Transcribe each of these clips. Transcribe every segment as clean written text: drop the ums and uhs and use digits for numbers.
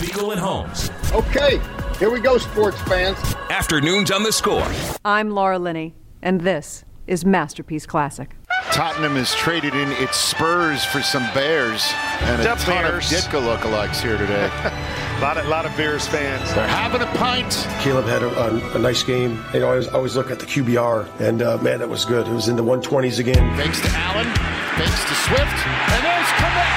Spiegel and Holmes. Okay, here we go, sports fans. Afternoons on the Score. I'm Laura Linney, and this is Masterpiece Classic. Tottenham has traded in its Spurs for some Bears, and a ton of Ditka lookalikes here today. A lot of Bears fans. They're having a pint. Caleb had a nice game. You know, I always look at the QBR, and man, that was good. It was in the 120s again. Fakes to Allen, fakes to Swift, and there's Kmet.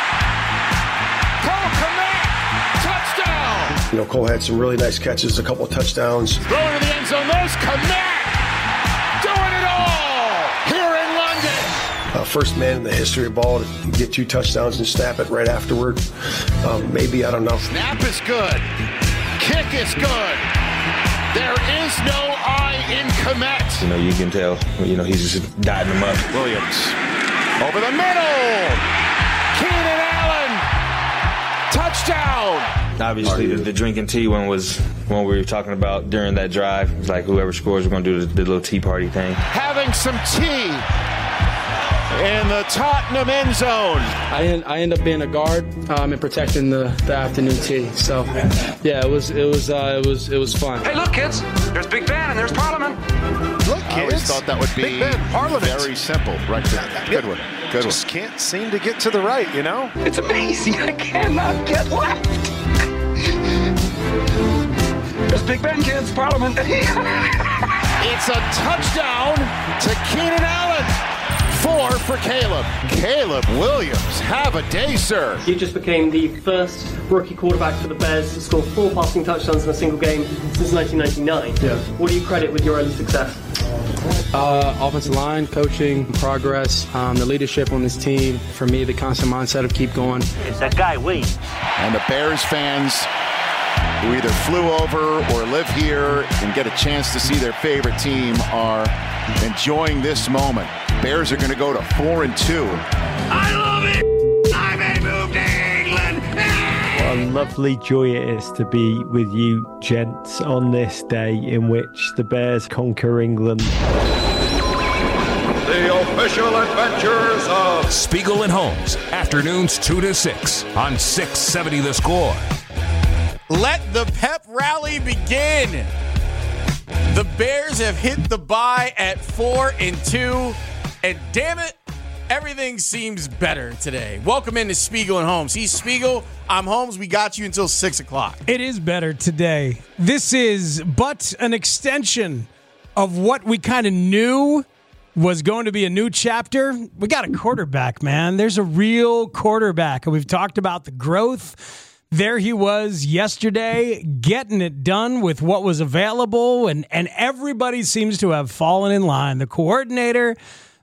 Cole Kmet, touchdown. You know, Cole had some really nice catches, a couple of touchdowns. Throwing to the end zone, there's Kmet. Doing it all here in London. First man in the history of ball to get 2 touchdowns and snap it right afterward. Maybe, I don't know. Snap is good. Kick is good. There is no I in Kmet. You know, you can tell, he's just dotting them up. Williams over the middle. Keenan Allen. Touchdown. Obviously, the drinking tea one was one we were talking about during that drive. It's like whoever scores, we're going to do the little tea party thing. Having some tea in the Tottenham end zone. I end up being a guard and protecting the afternoon tea. So, yeah, it was fun. Hey, look, kids! There's Big Ben and there's Parliament. Look, kids! I always thought that would be Big Ben, Parliament. Very simple, right there. Good one. Good Just can't seem to get to the right, you know? It's amazing. I cannot get left. There's Big Ben, kids. Parliament. It's a touchdown to Keenan Allen. 4 for Caleb. Caleb Williams, have a day, sir. He just became the first rookie quarterback for the Bears to score 4 passing touchdowns in a single game since 1999. Yeah. What do you credit with your early success? Offensive line, coaching, progress, the leadership on this team. For me, the constant mindset of keep going. It's that guy, Wade. And the Bears fans who either flew over or live here and get a chance to see their favorite team are enjoying this moment. Bears are going to go to 4-2. I love it! I may move to England! What a lovely joy it is to be with you, gents, on this day in which the Bears conquer England. The official adventures of Spiegel and Holmes. Afternoons 2 to 6 on 670 The Score. Let the pep rally begin. The Bears have hit the bye at 4-2, and damn it, everything seems better today. Welcome into Spiegel and Holmes. He's Spiegel, I'm Holmes. We got you until 6 o'clock. It is better today. This is but an extension of what we kind of knew was going to be a new chapter. We got a quarterback, man. There's a real quarterback, and we've talked about the growth. There he was yesterday, getting it done with what was available, and everybody seems to have fallen in line. The coordinator,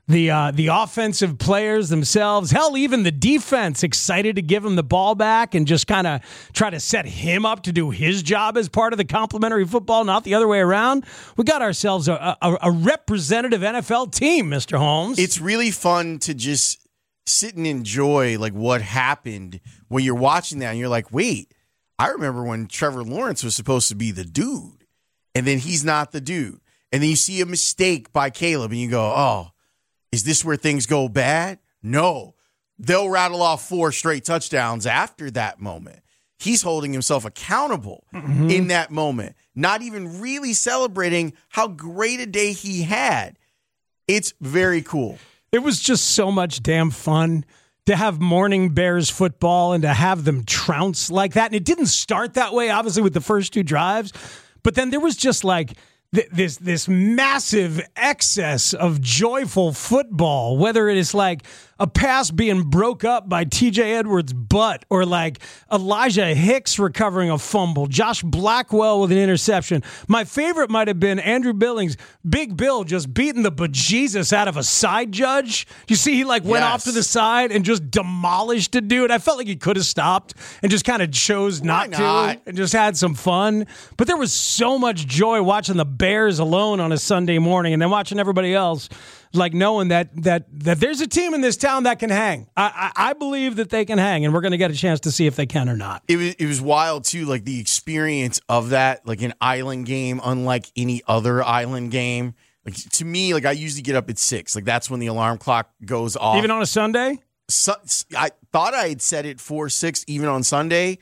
the offensive players themselves, hell, even the defense excited to give him the ball back and just kind of try to set him up to do his job as part of the complimentary football, not the other way around. We got ourselves a representative NFL team, Mr. Holmes. It's really fun to just sit and enjoy like what happened when you're watching that and you're like, wait, I remember when Trevor Lawrence was supposed to be the dude and then he's not the dude. And then you see a mistake by Caleb and you go, oh, is this where things go bad? No, they'll rattle off 4 straight touchdowns after that moment. He's holding himself accountable in that moment, not even really celebrating how great a day he had. It's very cool. It was just so much damn fun to have morning Bears football and to have them trounce like that. And it didn't start that way, obviously, with the first 2 drives. But then there was just like this massive excess of joyful football, whether it is like a pass being broke up by TJ Edwards' butt or like Elijah Hicks recovering a fumble, Josh Blackwell with an interception. My favorite might have been Andrew Billings, Big Bill, just beating the bejesus out of a side judge. You see he like went off to the side and just demolished a dude. I felt like he could have stopped and just kind of chose not to and just had some fun. But there was so much joy watching the Bears alone on a Sunday morning and then watching everybody else, like knowing that there's a team in this town that can hang. I believe that they can hang, and we're going to get a chance to see if they can or not. It was wild, too, like the experience of that, like an island game, unlike any other island game. Like to me, like I usually get up at 6. Like that's when the alarm clock goes off. Even on a Sunday? I thought I had set it for 6 even on Sunday.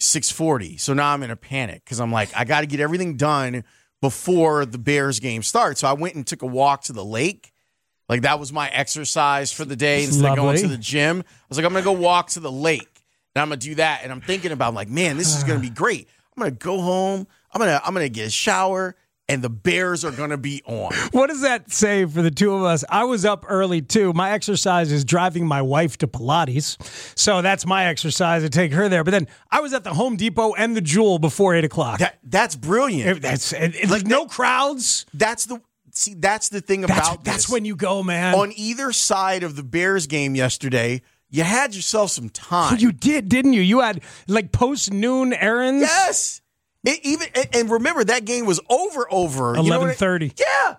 6:40. So now I'm in a panic because I'm like, I got to get everything done before the Bears game starts. So I went and took a walk to the lake. Like, that was my exercise for the day instead of going to the gym. I was like, I'm going to go walk to the lake, and I'm going to do that. And I'm thinking about, like, man, this is going to be great. I'm going to go home. I'm going to get a shower, and the Bears are going to be on. What does that say for the two of us? I was up early, too. My exercise is driving my wife to Pilates. So that's my exercise to take her there. But then I was at the Home Depot and the Jewel before 8 o'clock. That's brilliant. Like, no crowds. That's the thing about this. That's when you go, man. On either side of the Bears game yesterday, you had yourself some time. Oh, you did, didn't you? You had, like, post-noon errands? Yes. And remember, that game was over 11:30. Yeah.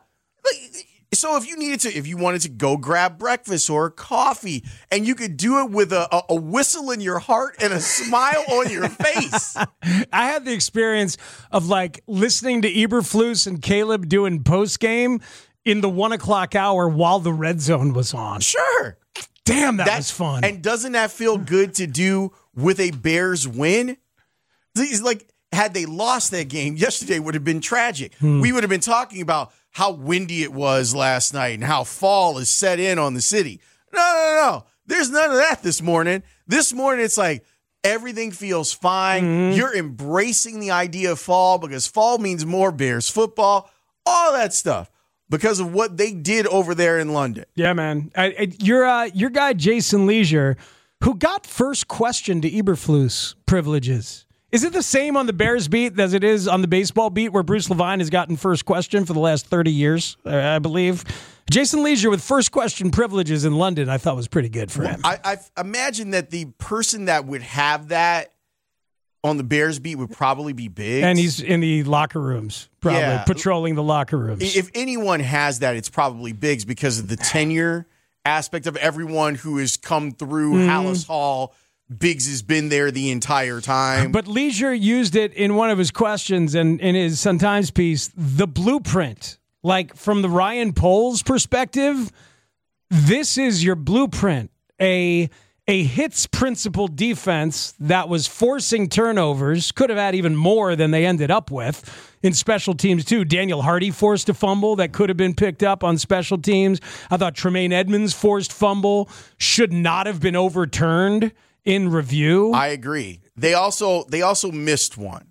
So if you wanted to go grab breakfast or coffee, and you could do it with a whistle in your heart and a smile on your face. I had the experience of, like, listening to Eberflus and Caleb doing post game in the 1 o'clock hour while the Red Zone was on. Sure. Damn, that was fun. And doesn't that feel good to do with a Bears win? It's like, had they lost that game, yesterday would have been tragic. We would have been talking about how windy it was last night and how fall is set in on the city. No. There's none of that this morning. This morning, it's like everything feels fine. You're embracing the idea of fall because fall means more Bears football, all that stuff, because of what they did over there in London. Yeah, man. Your guy, Jason Leisure, who got first question to Eberflus privileges. Is it the same on the Bears beat as it is on the baseball beat where Bruce Levine has gotten first question for the last 30 years, I believe? Jason Leisure with first question privileges in London, I thought was pretty good for him. I imagine that the person that would have that on the Bears beat would probably be Biggs. And he's in the locker rooms, probably patrolling the locker rooms. If anyone has that, it's probably Biggs because of the tenure aspect of everyone who has come through Hallis Hall. Biggs has been there the entire time. But Leisure used it in one of his questions and in his Sun-Times piece, the blueprint. Like, from the Ryan Poles perspective, this is your blueprint. A hits principle defense that was forcing turnovers, could have had even more than they ended up with in special teams too. Daniel Hardy forced a fumble that could have been picked up on special teams. I thought Tremaine Edmonds' forced fumble should not have been overturned in review. I agree. They also missed one.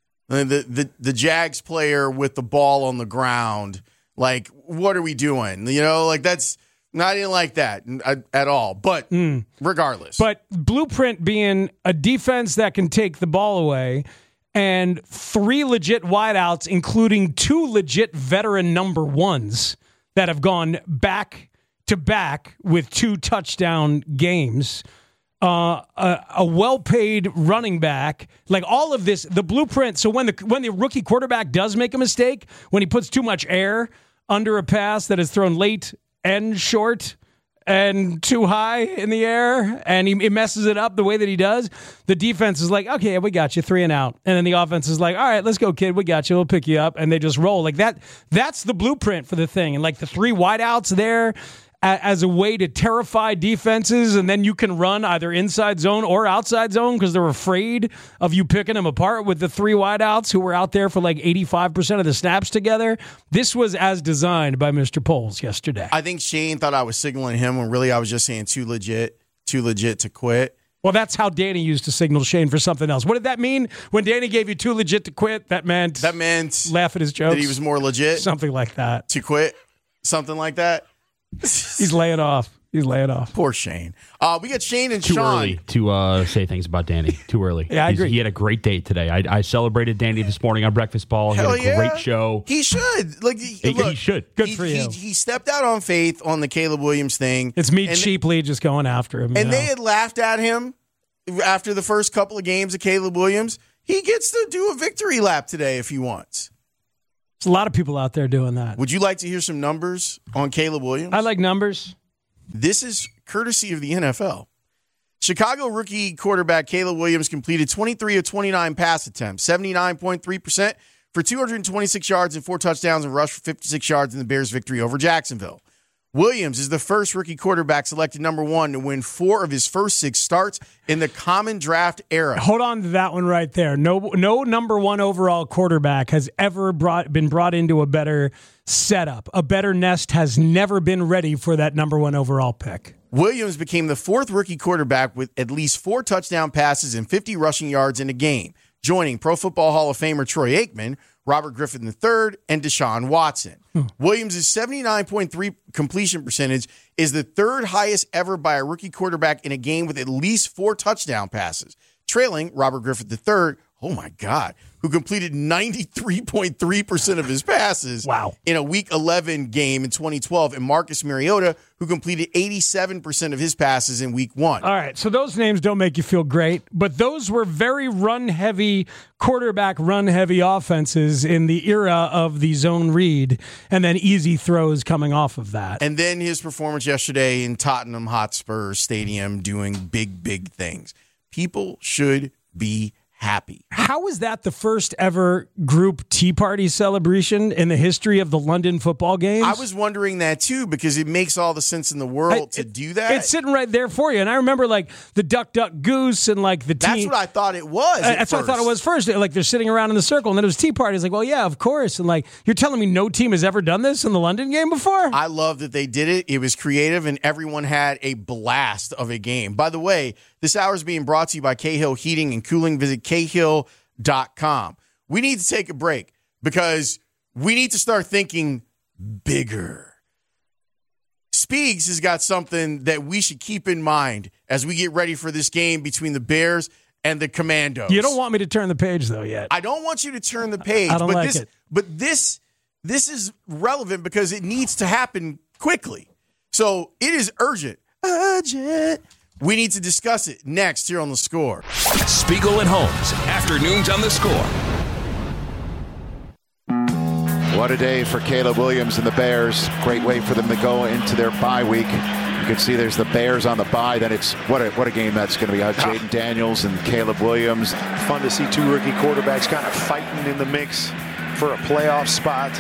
The Jags player with the ball on the ground. Like, what are we doing? You know, like that's not even like that at all. But regardless. But blueprint being a defense that can take the ball away and 3 legit wideouts, including 2 legit veteran number ones that have gone back to back with 2 touchdown games. A well-paid running back, like all of this, the blueprint. So when the rookie quarterback does make a mistake, when he puts too much air under a pass that is thrown late and short and too high in the air, and he messes it up the way that he does, the defense is like, okay, we got you, 3 and out. And then the offense is like, all right, let's go, kid, we got you, we'll pick you up. And they just roll. Like that. That's the blueprint for the thing. And like the 3 wideouts there, as a way to terrify defenses, and then you can run either inside zone or outside zone because they're afraid of you picking them apart with the 3 wideouts who were out there for like 85% of the snaps together. This was as designed by Mr. Poles yesterday. I think Shane thought I was signaling him when really I was just saying too legit to quit. Well, that's how Danny used to signal Shane for something else. What did that mean? When Danny gave you too legit to quit, that meant laugh at his jokes. That he was more legit? Something like that. To quit? Something like that? He's laying off. Poor Shane. We got Shane and Too Sean. early to say things about Danny. Too early. Yeah, I agree. He had a great date today. I celebrated Danny this morning on Breakfast Ball. He had a great show. He should. Look, he should. Good for you. He stepped out on faith on the Caleb Williams thing. It's me cheaply just going after him. And they had laughed at him after the first couple of games of Caleb Williams. He gets to do a victory lap today if he wants. There's a lot of people out there doing that. Would you like to hear some numbers on Caleb Williams? I like numbers. This is courtesy of the NFL. Chicago rookie quarterback Caleb Williams completed 23 of 29 pass attempts, 79.3% for 226 yards and 4 touchdowns, and rushed for 56 yards in the Bears' victory over Jacksonville. Williams is the first rookie quarterback selected number 1 to win 4 of his first 6 starts in the common draft era. Hold on to that one right there. No number 1 overall quarterback has ever been brought into a better setup. A better nest has never been ready for that number 1 overall pick. Williams became the 4th rookie quarterback with at least 4 touchdown passes and 50 rushing yards in a game, joining Pro Football Hall of Famer Troy Aikman, Robert Griffin III, and Deshaun Watson. Williams' 79.3 completion percentage is the 3rd highest ever by a rookie quarterback in a game with at least 4 touchdown passes, trailing Robert Griffin III, oh my God, who completed 93.3% of his passes in a Week 11 game in 2012, and Marcus Mariota, who completed 87% of his passes in Week 1. All right, so those names don't make you feel great, but those were very run-heavy, quarterback run-heavy offenses in the era of the zone read, and then easy throws coming off of that. And then his performance yesterday in Tottenham Hotspur Stadium doing big things. People should be happy. How is that the first ever group tea party celebration in the history of the London football games? I was wondering that too, because it makes all the sense in the world to do that. It's sitting right there for you. And I remember like the Duck Duck Goose and like the tea. That's what I thought it was. That's what I thought it was first. Like they're sitting around in the circle and then it was tea parties. Like, well, yeah, of course. And like, you're telling me no team has ever done this in the London game before? I love that they did it. It was creative and everyone had a blast of a game. By the way, this hour is being brought to you by Cahill Heating and Cooling. Visit Cahill.com. We need to take a break because we need to start thinking bigger. Speegs has got something that we should keep in mind as we get ready for this game between the Bears and the Commandos. You don't want me to turn the page, though, yet. I don't want you to turn the page. I don't like it. But this is relevant because it needs to happen quickly. So it is urgent. Urgent. We need to discuss it next here on The Score. Spiegel and Holmes, afternoons on The Score. What a day for Caleb Williams and the Bears. Great way for them to go into their bye week. You can see there's the Bears on the bye. Then it's what a game that's going to be. Jaden Daniels and Caleb Williams. Fun to see 2 rookie quarterbacks kind of fighting in the mix for a playoff spot.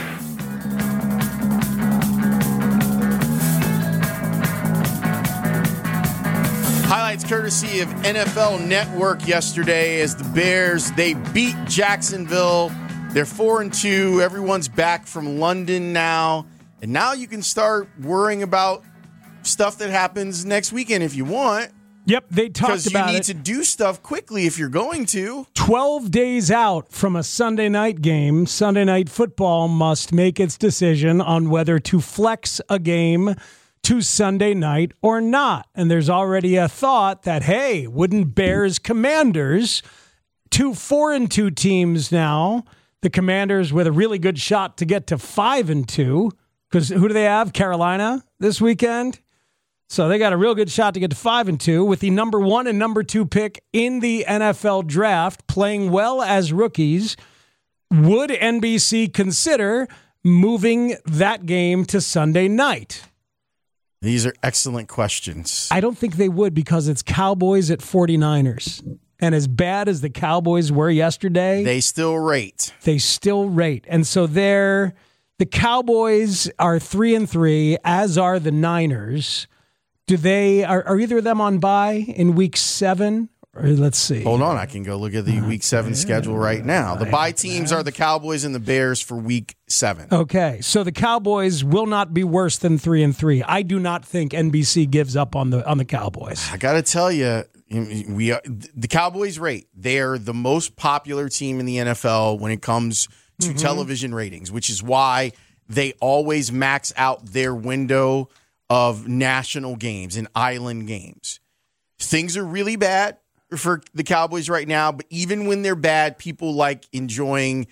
Highlights courtesy of NFL Network yesterday as the Bears, they beat Jacksonville. They're 4-2. Everyone's back from London now. And now you can start worrying about stuff that happens next weekend if you want. Yep, they talked about it. Because you need to do stuff quickly if you're going to. 12 days out from a Sunday night game, Sunday Night Football must make its decision on whether to flex a game to Sunday night or not. And there's already a thought that, hey, wouldn't Bears Commanders, 2 4-2 teams now, the Commanders with a really good shot to get to 5-2, because who do they have? Carolina this weekend? So they got a real good shot to get to 5-2 with the number 1 and number 2 pick in the NFL draft, playing well as rookies. Would NBC consider moving that game to Sunday night? These are excellent questions. I don't think they would because it's Cowboys at 49ers. And as bad as the Cowboys were yesterday, they still rate. And so the Cowboys are 3-3, as are the Niners. Are either of them on bye in week 7? Or let's see. Hold on, I can go look at the week 7 schedule right now. The bye teams are the Cowboys and the Bears for week 7. Okay, so the Cowboys will not be worse than 3-3. I do not think NBC gives up on the Cowboys. I got to tell you, the Cowboys rate. They are the most popular team in the NFL when it comes to television ratings, which is why they always max out their window of national games and island games. Things are really bad for the Cowboys right now, but even when they're bad, people enjoy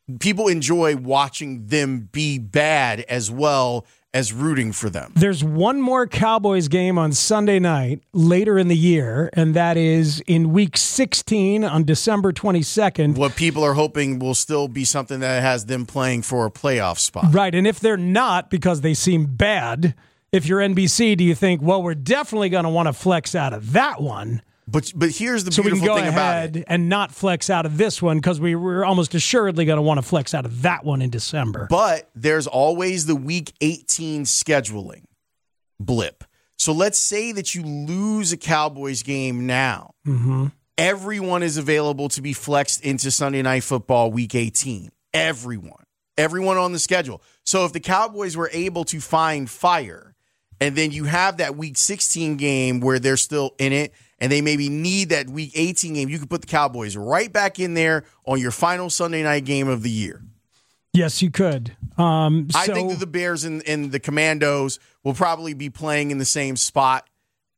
watching them be bad as well as rooting for them. There's one more Cowboys game on Sunday night later in the year, and that is in week 16 on December 22nd. What people are hoping will still be something that has them playing for a playoff spot. Right, and if they're not, because they seem bad, if you're NBC, do you think, well, we're definitely going to want to flex out of that one? But here's the beautiful thing about it. So we can go ahead and not flex out of this one because we're almost assuredly going to want to flex out of that one in December. But there's always the Week 18 scheduling. blip. So let's say that you lose a Cowboys game now. Mm-hmm. Everyone is available to be flexed into Sunday Night Football Week 18. Everyone on the schedule. So if the Cowboys were able to find fire, and then you have that Week 16 game where they're still in it, and they maybe need that Week 18 game, you can put the Cowboys right back in there on your final Sunday night game of the year. Yes, you could. I think that the Bears and the Commandos will probably be playing in the same spot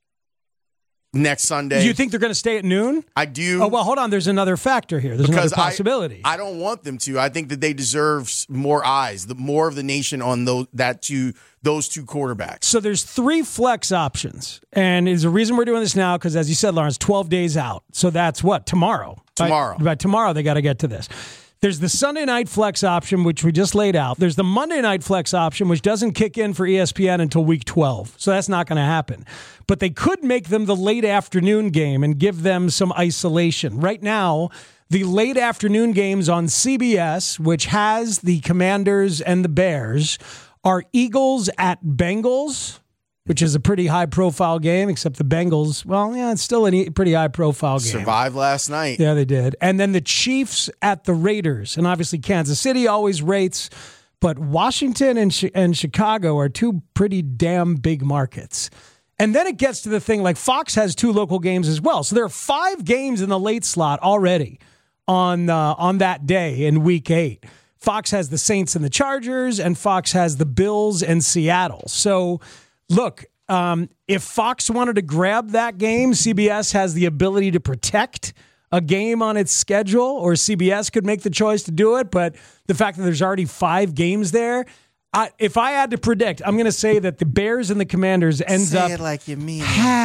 next Sunday. You think they're going to stay at noon? I do. Oh, well, hold on. There's another factor here. There's another possibility. I don't want them to. I think that they deserve more eyes, more of the nation on those two quarterbacks. So there's 3 flex options. And there's a reason we're doing this now because, as you said, Lawrence, 12 days out. So that's what? Tomorrow. By tomorrow, they got to get to this. There's the Sunday night flex option, which we just laid out. There's the Monday night flex option, which doesn't kick in for ESPN until week 12. So that's not going to happen. But they could make them the late afternoon game and give them some isolation. Right now, the late afternoon games on CBS, which has the Commanders and the Bears, are Eagles at Bengals, which is a pretty high-profile game, except the Bengals, well, yeah, it's still a pretty high-profile game. Survived last night. Yeah, they did. And then the Chiefs at the Raiders. And obviously Kansas City always rates, but Washington and Chicago are 2 pretty damn big markets. And then it gets to the thing, like Fox has 2 local games as well. So there are 5 games in the late slot already on that day in Week 8. Fox has the Saints and the Chargers, and Fox has the Bills and Seattle. So look, if Fox wanted to grab that game, CBS has the ability to protect a game on its schedule, or CBS could make the choice to do it. But the fact that there's already 5 games there, if I had to predict, I'm going to say that the Bears and the Commanders ends up. Say it like you mean.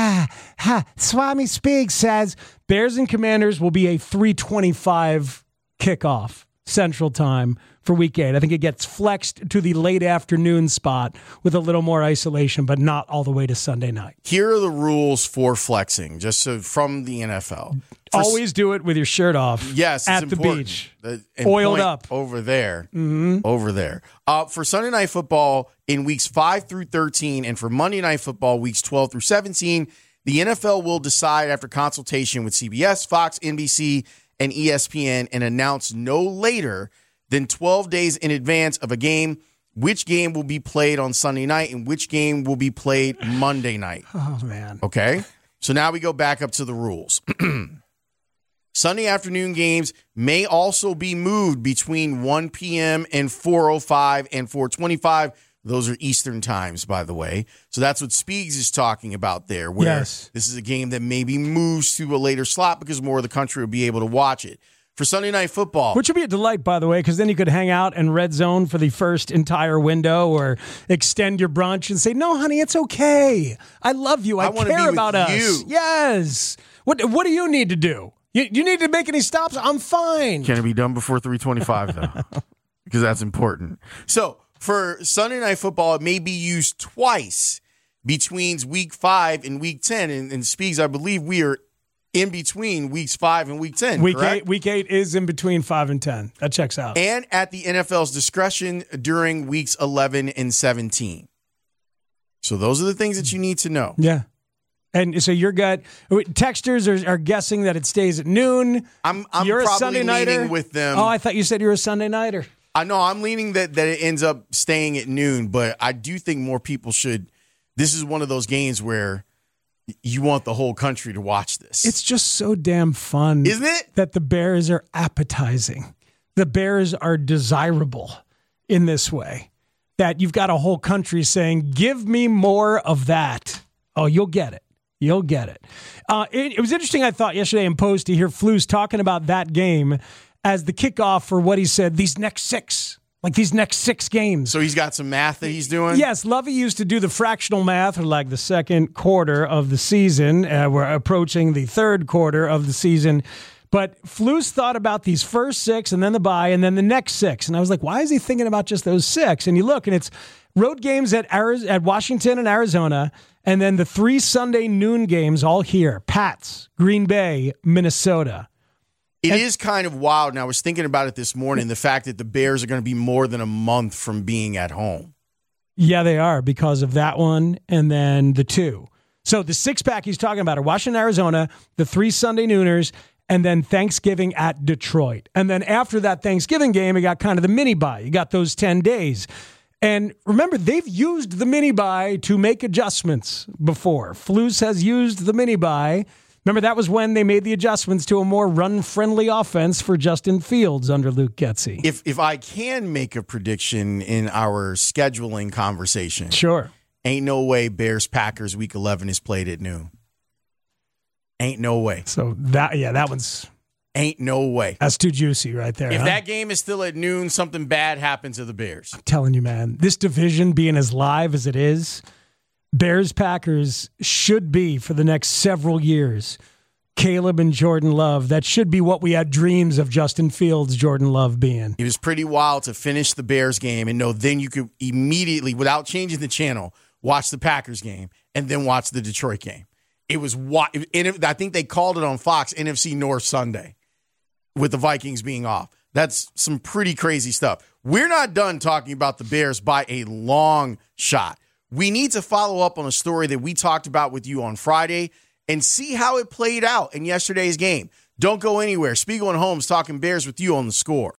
Swami Speak says Bears and Commanders will be a 3:25 kickoff Central Time for Week 8. I think it gets flexed to the late afternoon spot with a little more isolation, but not all the way to Sunday night. Here are the rules for flexing, just so from the NFL. Always do it with your shirt off. Yes, at the beach, oiled up over there. Mm-hmm. Over there. For Sunday Night Football in weeks 5 through 13, and for Monday Night Football weeks 12 through 17, the NFL will decide after consultation with CBS, Fox, NBC, and ESPN, and announce no later than 12 days in advance of a game which game will be played on Sunday night and which game will be played Monday night. Oh, man. Okay? So now we go back up to the rules. Sunday afternoon games may also be moved between 1 p.m. and 4:05 and 4:25. Those are Eastern times, by the way. So that's what Speegs is talking about there, where This is a game that maybe moves to a later slot because more of the country will be able to watch it. For Sunday Night Football. Which would be a delight, by the way, because then you could hang out in Red Zone for the first entire window or extend your brunch and say, no, honey, it's okay. I love you. I care about us. You. Yes. What do you need to do? You need to make any stops? I'm fine. Can it be done before 3:25, though? Because that's important. So for Sunday Night Football, it may be used twice between Week 5 and Week 10. And Speaks, I believe we are in between weeks 5 and week 10. Week 8 is in between 5 and 10. That checks out. And at the NFL's discretion during weeks 11 and 17. So those are the things that you need to know. Yeah. And so texters are guessing that it stays at noon. You're a probably Sunday nighter leaning with them. Oh, I thought you said you were a Sunday nighter. I know I'm leaning that it ends up staying at noon, but I do think more people should. This is one of those games where you want the whole country to watch this. It's just so damn fun. Isn't it? That the Bears are appetizing. The Bears are desirable in this way. That you've got a whole country saying, give me more of that. Oh, you'll get it. You'll get it. It was interesting, I thought, yesterday in Post to hear Flus talking about that game as the kickoff for what he said, these next 6 games. So he's got some math that he's doing? Yes, Lovey used to do the fractional math, or like the second quarter of the season. We're approaching the third quarter of the season. But Flus thought about these first 6 and then the bye and then the next 6. And I was like, why is he thinking about just those 6? And you look, and it's road games at Washington and Arizona, and then the 3 Sunday noon games all here. Pats, Green Bay, Minnesota. It is kind of wild, and I was thinking about it this morning, the fact that the Bears are going to be more than a month from being at home. Yeah, they are because of that one and then the 2. So the 6-pack he's talking about are Washington, Arizona, the 3 Sunday nooners, and then Thanksgiving at Detroit. And then after that Thanksgiving game, you got kind of the mini bye. You got those 10 days. And remember, they've used the mini bye to make adjustments before. Flus has used the mini bye. Remember, that was when they made the adjustments to a more run-friendly offense for Justin Fields under Luke Getsy. If I can make a prediction in our scheduling conversation. Sure. Ain't no way Bears-Packers Week 11 is played at noon. Ain't no way. So, that one's... Ain't no way. That's too juicy right there. If that game is still at noon, something bad happens to the Bears. I'm telling you, man, this division being as live as it is, Bears-Packers should be, for the next several years, Caleb and Jordan Love. That should be what we had dreams of Justin Fields, Jordan Love being. It was pretty wild to finish the Bears game and know then you could immediately, without changing the channel, watch the Packers game and then watch the Detroit game. It was I think they called it on Fox, NFC North Sunday, with the Vikings being off. That's some pretty crazy stuff. We're not done talking about the Bears by a long shot. We need to follow up on a story that we talked about with you on Friday and see how it played out in yesterday's game. Don't go anywhere. Spiegel and Holmes talking Bears with you on The Score.